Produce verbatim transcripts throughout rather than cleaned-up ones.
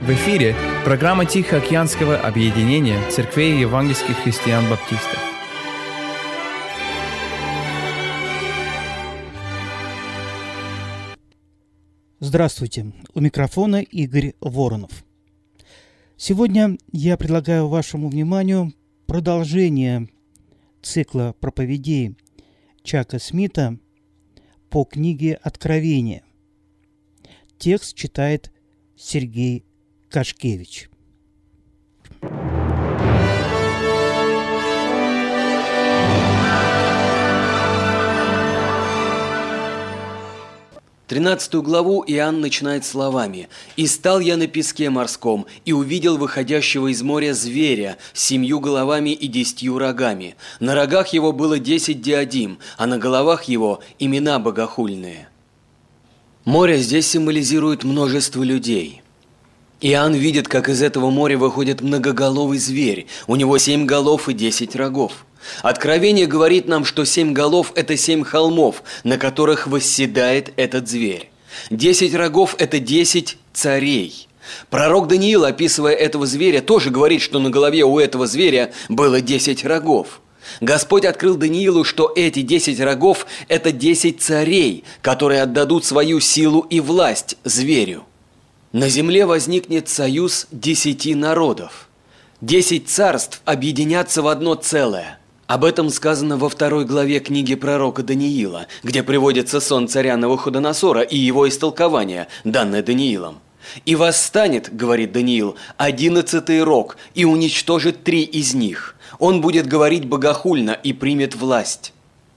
В эфире программа Тихоокеанского объединения церквей евангельских христиан-баптистов. Здравствуйте, у микрофона Игорь Воронов. Сегодня я предлагаю вашему вниманию продолжение цикла проповедей Чака Смита по книге «Откровение». Текст читает Сергей Кашкевич. Тринадцатую главу Иоанн начинает словами: «И стал я на песке морском, и увидел выходящего из моря зверя с семью головами и десятью рогами. На рогах его было десять диадим, а на головах его имена богохульные». Море здесь символизирует множество людей. Иоанн видит, как из этого моря выходит многоголовый зверь. У него семь голов и десять рогов. Откровение говорит нам, что семь голов – это семь холмов, на которых восседает этот зверь. Десять рогов – это десять царей. Пророк Даниил, описывая этого зверя, тоже говорит, что на голове у этого зверя было десять рогов. Господь открыл Даниилу, что эти десять рогов – это десять царей, которые отдадут свою силу и власть зверю. На земле возникнет союз десяти народов. Десять царств объединятся в одно целое. Об этом сказано во второй главе книги пророка Даниила, где приводится сон царя Навуходоносора и его истолкование, данное Даниилом. «И восстанет, — говорит Даниил, — одиннадцатый рог, и уничтожит три из них. Он будет говорить богохульно и примет власть».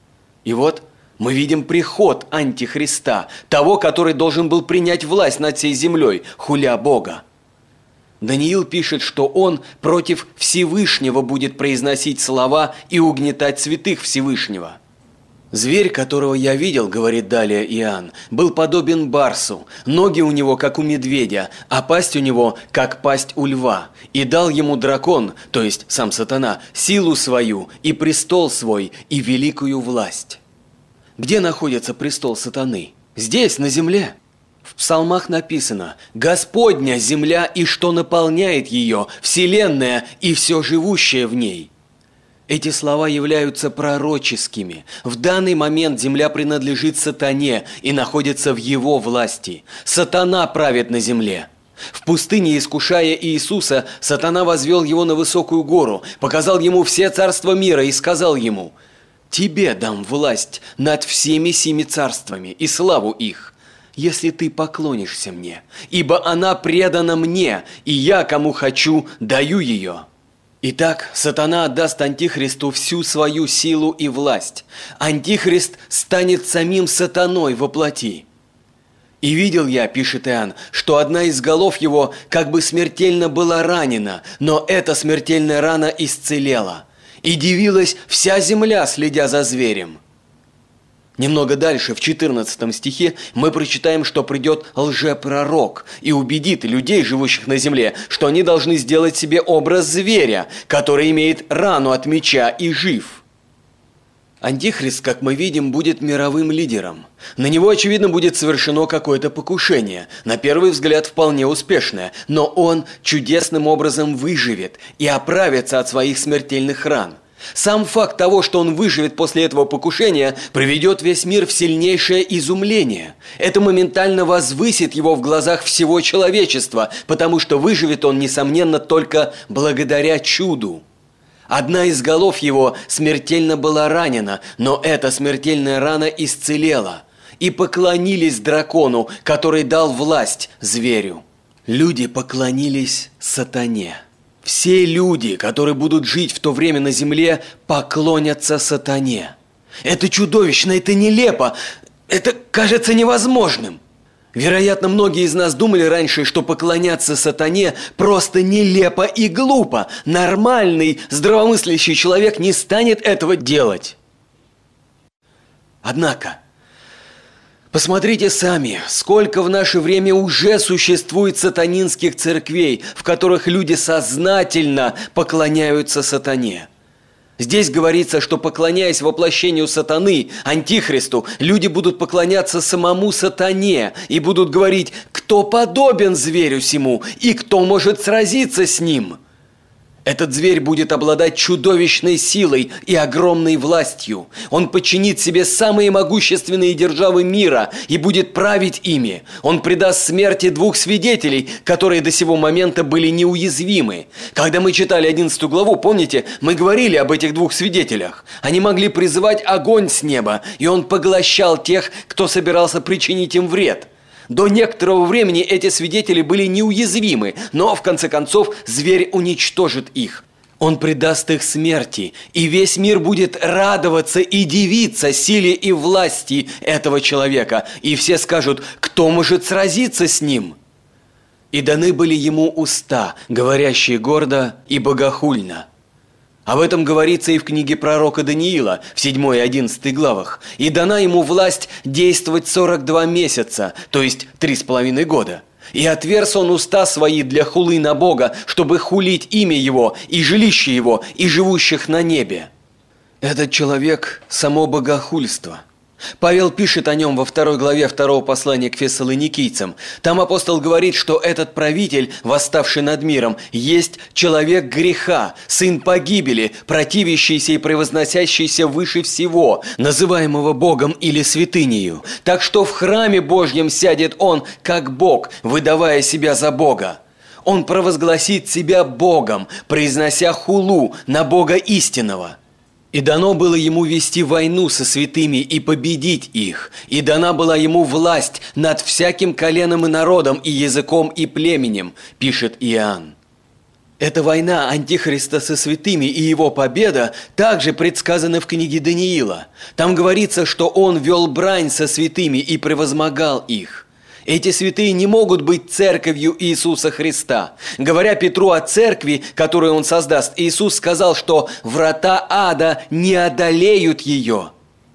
И вот мы видим приход Антихриста, того, который должен был принять власть над всей землей, хуля Бога. Даниил пишет, что он против Всевышнего будет произносить слова и угнетать святых Всевышнего. «Зверь, которого я видел, — говорит далее Иоанн, — был подобен барсу, ноги у него, как у медведя, а пасть у него, как пасть у льва. И дал ему дракон, то есть сам сатана, силу свою, и престол свой, и великую власть». Где находится престол сатаны? Здесь, на земле. В псалмах написано: «Господня земля и что наполняет ее, вселенная и все живущее в ней». Эти слова являются пророческими. В данный момент земля принадлежит сатане и находится в его власти. Сатана правит на земле. В пустыне, искушая Иисуса, сатана возвел его на высокую гору, показал ему все царства мира и сказал ему: «Тебе дам власть над всеми семи царствами и славу их, если ты поклонишься мне, ибо она предана мне, и я, кому хочу, даю ее». Итак, сатана отдаст Антихристу всю свою силу и власть. Антихрист станет самим сатаной во плоти. «И видел я, — пишет Иоанн, — что одна из голов его как бы смертельно была ранена, но эта смертельная рана исцелела. И дивилась вся земля, следя за зверем». Немного дальше, в четырнадцатом стихе, мы прочитаем, что придет лжепророк и убедит людей, живущих на земле, что они должны сделать себе образ зверя, который имеет рану от меча и жив. Антихрист, как мы видим, будет мировым лидером. На него, очевидно, будет совершено какое-то покушение, на первый взгляд вполне успешное, но он чудесным образом выживет и оправится от своих смертельных ран. Сам факт того, что он выживет после этого покушения, приведет весь мир в сильнейшее изумление. Это моментально возвысит его в глазах всего человечества, потому что выживет он, несомненно, только благодаря чуду. Одна из голов его смертельно была ранена, но эта смертельная рана исцелела. И поклонились дракону, который дал власть зверю. Люди поклонились сатане. Все люди, которые будут жить в то время на земле, поклонятся сатане. Это чудовищно, это нелепо, это кажется невозможным. Вероятно, многие из нас думали раньше, что поклоняться сатане просто нелепо и глупо. Нормальный, здравомыслящий человек не станет этого делать. Однако, посмотрите сами, сколько в наше время уже существует сатанинских церквей, в которых люди сознательно поклоняются сатане. Здесь говорится, что, поклоняясь воплощению сатаны, антихристу, люди будут поклоняться самому сатане и будут говорить: «Кто подобен зверю сему, и кто может сразиться с ним?» Этот зверь будет обладать чудовищной силой и огромной властью. Он подчинит себе самые могущественные державы мира и будет править ими. Он предаст смерти двух свидетелей, которые до сего момента были неуязвимы. Когда мы читали одиннадцатую главу, помните, мы говорили об этих двух свидетелях. Они могли призывать огонь с неба, и он поглощал тех, кто собирался причинить им вред. До некоторого времени эти свидетели были неуязвимы, но в конце концов зверь уничтожит их. Он предаст их смерти, и весь мир будет радоваться и дивиться силе и власти этого человека. И все скажут: «Кто может сразиться с ним?» И даны были ему уста, говорящие гордо и богохульно. Об этом говорится и в книге пророка Даниила в седьмой и одиннадцатой главах. «И дана ему власть действовать сорок два месяца, то есть три с половиной года. И отверз он уста свои для хулы на Бога, чтобы хулить имя его и жилище его и живущих на небе». Этот человек – само богохульство. Павел пишет о нем во второй главе второго послания к фессалоникийцам. Там апостол говорит, что этот правитель, восставший над миром, есть человек греха, сын погибели, противящийся и превозносящийся выше всего, называемого Богом или святынею. Так что в храме Божьем сядет он, как Бог, выдавая себя за Бога. Он провозгласит себя Богом, произнося хулу на Бога истинного. И дано было ему вести войну со святыми и победить их. И дана была ему власть над всяким коленом и народом, и языком, и племенем, пишет Иоанн. Эта война Антихриста со святыми и его победа также предсказаны в книге Даниила. Там говорится, что он вел брань со святыми и превозмогал их. Эти святые не могут быть церковью Иисуса Христа. Говоря Петру о церкви, которую он создаст, Иисус сказал, что врата ада не одолеют ее.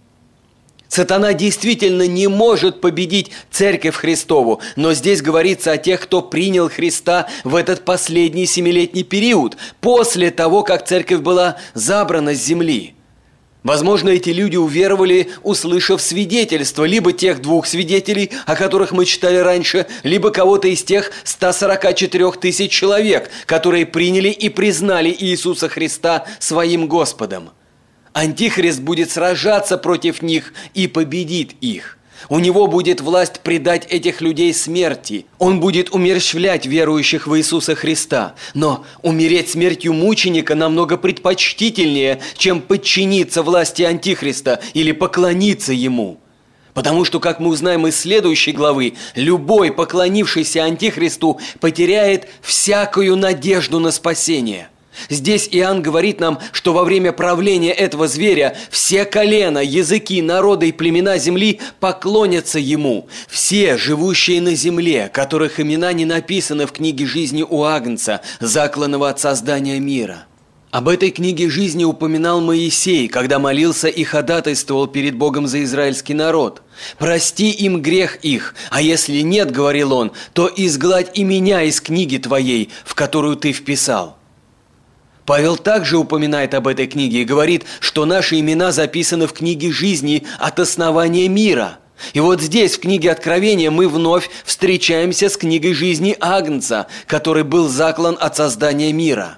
Сатана действительно не может победить церковь Христову, но здесь говорится о тех, кто принял Христа в этот последний семилетний период, после того, как церковь была забрана с земли. Возможно, эти люди уверовали, услышав свидетельство либо тех двух свидетелей, о которых мы читали раньше, либо кого-то из тех ста сорока четырёх тысяч человек, которые приняли и признали Иисуса Христа своим Господом. Антихрист будет сражаться против них и победит их. У него будет власть предать этих людей смерти. Он будет умерщвлять верующих в Иисуса Христа. Но умереть смертью мученика намного предпочтительнее, чем подчиниться власти Антихриста или поклониться ему. Потому что, как мы узнаем из следующей главы, любой, поклонившийся Антихристу, потеряет всякую надежду на спасение. Здесь Иоанн говорит нам, что во время правления этого зверя все колена, языки, народы и племена земли поклонятся ему. Все, живущие на земле, которых имена не написаны в книге жизни у Агнца, закланного от создания мира. Об этой книге жизни упоминал Моисей, когда молился и ходатайствовал перед Богом за израильский народ. «Прости им грех их, а если нет, — говорил он, — то изгладь и меня из книги твоей, в которую ты вписал». Павел также упоминает об этой книге и говорит, что наши имена записаны в книге жизни от основания мира. И вот здесь, в книге Откровения, мы вновь встречаемся с книгой жизни Агнца, который был заклан от создания мира.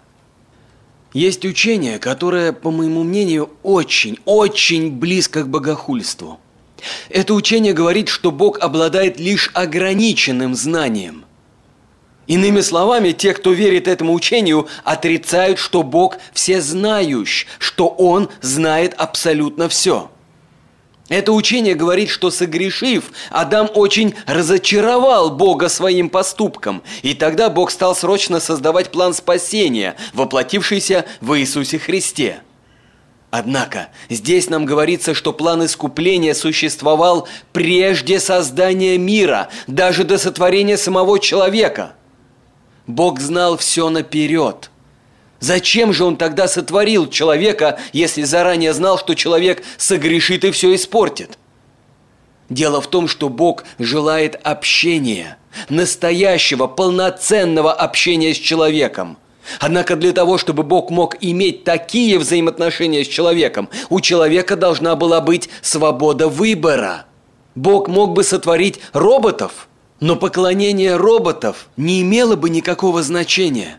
Есть учение, которое, по моему мнению, очень, очень близко к богохульству. Это учение говорит, что Бог обладает лишь ограниченным знанием. Иными словами, те, кто верит этому учению, отрицают, что Бог всезнающ, что Он знает абсолютно все. Это учение говорит, что, согрешив, Адам очень разочаровал Бога своим поступком, и тогда Бог стал срочно создавать план спасения, воплотившийся в Иисусе Христе. Однако, здесь нам говорится, что план искупления существовал прежде создания мира, даже до сотворения самого человека. Бог знал все наперед. Зачем же Он тогда сотворил человека, если заранее знал, что человек согрешит и все испортит? Дело в том, что Бог желает общения, настоящего, полноценного общения с человеком. Однако для того, чтобы Бог мог иметь такие взаимоотношения с человеком, у человека должна была быть свобода выбора. Бог мог бы сотворить роботов, но поклонение роботов не имело бы никакого значения.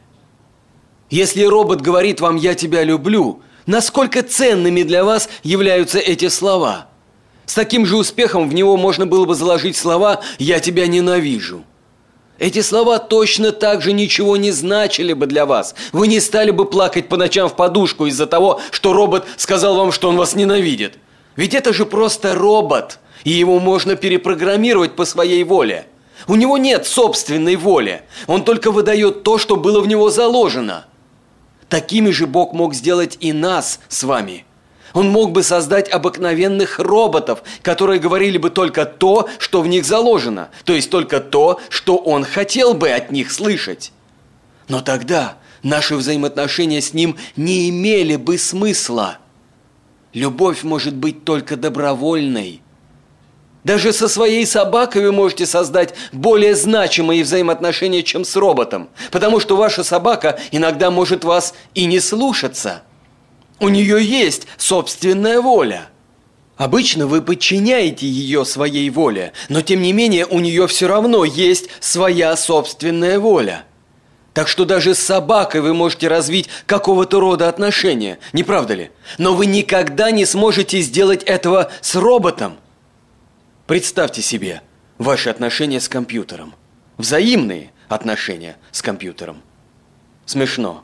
Если робот говорит вам «я тебя люблю», насколько ценными для вас являются эти слова? С таким же успехом в него можно было бы заложить слова «я тебя ненавижу». Эти слова точно так же ничего не значили бы для вас. Вы не стали бы плакать по ночам в подушку из-за того, что робот сказал вам, что он вас ненавидит. Ведь это же просто робот, и его можно перепрограммировать по своей воле. У него нет собственной воли, он только выдает то, что было в него заложено. Такими же Бог мог сделать и нас с вами. Он мог бы создать обыкновенных роботов, которые говорили бы только то, что в них заложено, то есть только то, что Он хотел бы от них слышать. Но тогда наши взаимоотношения с Ним не имели бы смысла. Любовь может быть только добровольной. Даже со своей собакой вы можете создать более значимые взаимоотношения, чем с роботом, потому что ваша собака иногда может вас и не слушаться. У нее есть собственная воля. Обычно вы подчиняете ее своей воле, но тем не менее у нее все равно есть своя собственная воля. Так что даже с собакой вы можете развить какого-то рода отношения, не правда ли? Но вы никогда не сможете сделать этого с роботом. Представьте себе ваши отношения с компьютером. Взаимные отношения с компьютером. Смешно.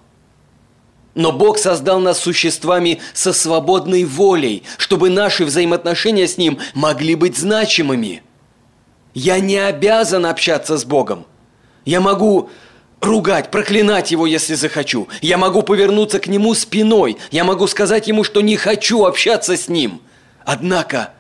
Но Бог создал нас существами со свободной волей, чтобы наши взаимоотношения с Ним могли быть значимыми. Я не обязан общаться с Богом. Я могу ругать, проклинать Его, если захочу. Я могу повернуться к Нему спиной. Я могу сказать Ему, что не хочу общаться с Ним. Однако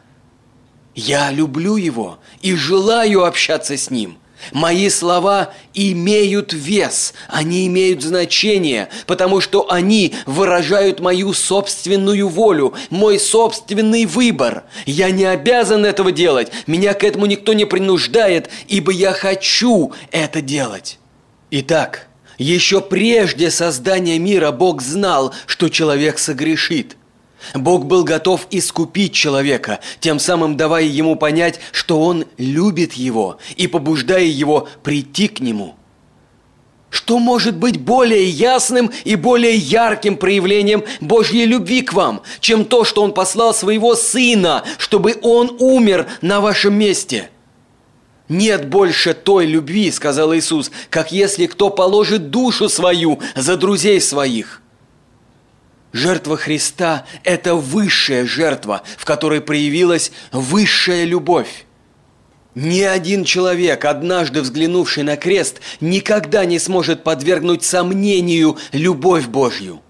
я люблю Его и желаю общаться с Ним. Мои слова имеют вес, они имеют значение, потому что они выражают мою собственную волю, мой собственный выбор. Я не обязан этого делать, меня к этому никто не принуждает, ибо я хочу это делать. Итак, еще прежде создания мира Бог знал, что человек согрешит. Бог был готов искупить человека, тем самым давая ему понять, что Он любит его и побуждая его прийти к Нему. Что может быть более ясным и более ярким проявлением Божьей любви к вам, чем то, что Он послал Своего Сына, чтобы Он умер на вашем месте? «Нет больше той любви, — сказал Иисус, — как если кто положит душу свою за друзей своих». Жертва Христа – это высшая жертва, в которой проявилась высшая любовь. Ни один человек, однажды взглянувший на крест, никогда не сможет подвергнуть сомнению любовь Божью.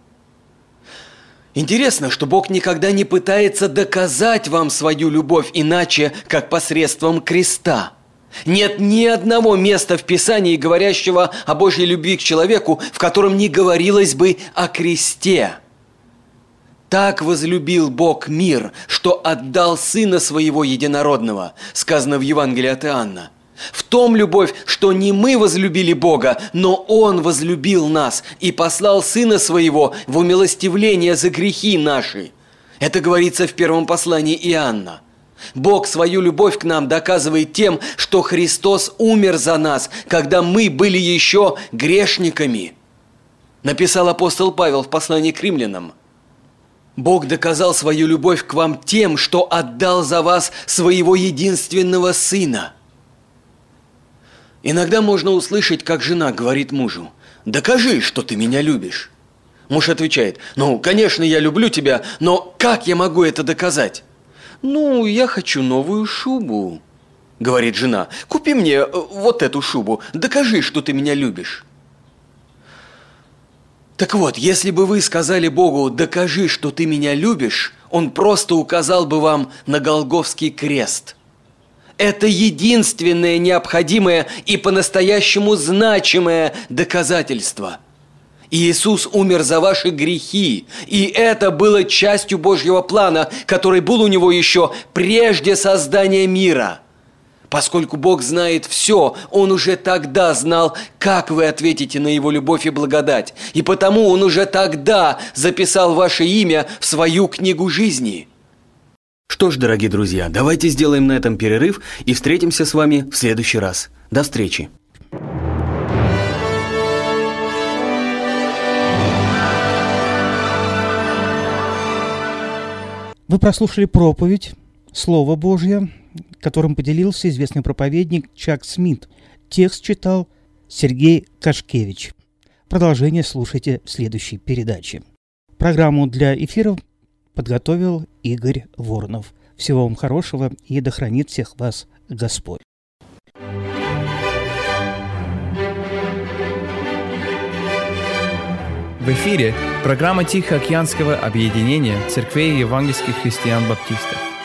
Интересно, что Бог никогда не пытается доказать вам свою любовь иначе, как посредством креста. Нет ни одного места в Писании, говорящего о Божьей любви к человеку, в котором не говорилось бы о кресте. «Так возлюбил Бог мир, что отдал Сына Своего Единородного», сказано в Евангелии от Иоанна. В том любовь, что не мы возлюбили Бога, но Он возлюбил нас и послал Сына Своего в умилостивление за грехи наши. Это говорится в первом послании Иоанна. Бог свою любовь к нам доказывает тем, что Христос умер за нас, когда мы были еще грешниками. Написал апостол Павел в послании к римлянам. Бог доказал свою любовь к вам тем, что отдал за вас своего единственного Сына. Иногда можно услышать, как жена говорит мужу: «Докажи, что ты меня любишь». Муж отвечает: «Ну, конечно, я люблю тебя, но как я могу это доказать?» «Ну, я хочу новую шубу», — говорит жена. «Купи мне вот эту шубу, докажи, что ты меня любишь». Так вот, если бы вы сказали Богу: «Докажи, что ты меня любишь», Он просто указал бы вам на Голгофский крест. Это единственное необходимое и по-настоящему значимое доказательство. Иисус умер за ваши грехи, и это было частью Божьего плана, который был у Него еще прежде создания мира. Поскольку Бог знает все, Он уже тогда знал, как вы ответите на Его любовь и благодать. И потому Он уже тогда записал ваше имя в свою книгу жизни. Что ж, дорогие друзья, давайте сделаем на этом перерыв и встретимся с вами в следующий раз. До встречи! Вы прослушали проповедь «Слово Божье», которым поделился известный проповедник Чак Смит. Текст читал Сергей Кашкевич. Продолжение слушайте в следующей передаче. Программу для эфира подготовил Игорь Воронов. Всего вам хорошего и да хранит всех вас Господь. В эфире программа Тихоокеанского объединения церквей евангельских христиан-баптистов.